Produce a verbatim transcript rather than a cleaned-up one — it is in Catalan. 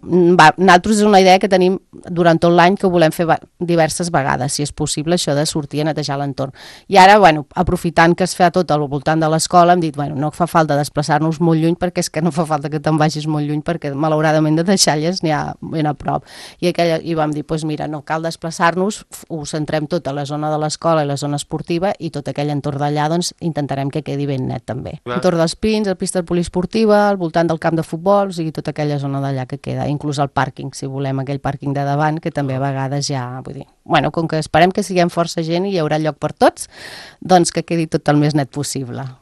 va, nosaltres és una idea que tenim durant tot l'any que ho volem fer diverses vegades, si és possible, això de sortir a netejar l'entorn. I ara, bueno, aprofitant que es fa tot al voltant de l'escola, hem dit, bueno, no fa falta desplaçar-nos molt lluny perquè és que no fa falta que te'n vagis molt lluny perquè malauradament de deixalles n'hi ha ben a prop. I, aquella, i vam dir, doncs mira, no cal desplaçar-nos, ho centrem tot a la zona de l'escola i la zona esportiva i tot aquell entorn d'allà doncs intentarem que quedi ben net també. Clar. Entorn dels Pins, la pista poliesportiva, al voltant del camp de futbol, o sigui, tota aquella zona d'allà que queda, inclús el pàrquing, si volem, aquell pàrquing de davant, que també a vegades ja, vull dir, bueno, com que esperem que siguem força gent i hi haurà lloc per tots, doncs que quedi tot el més net possible.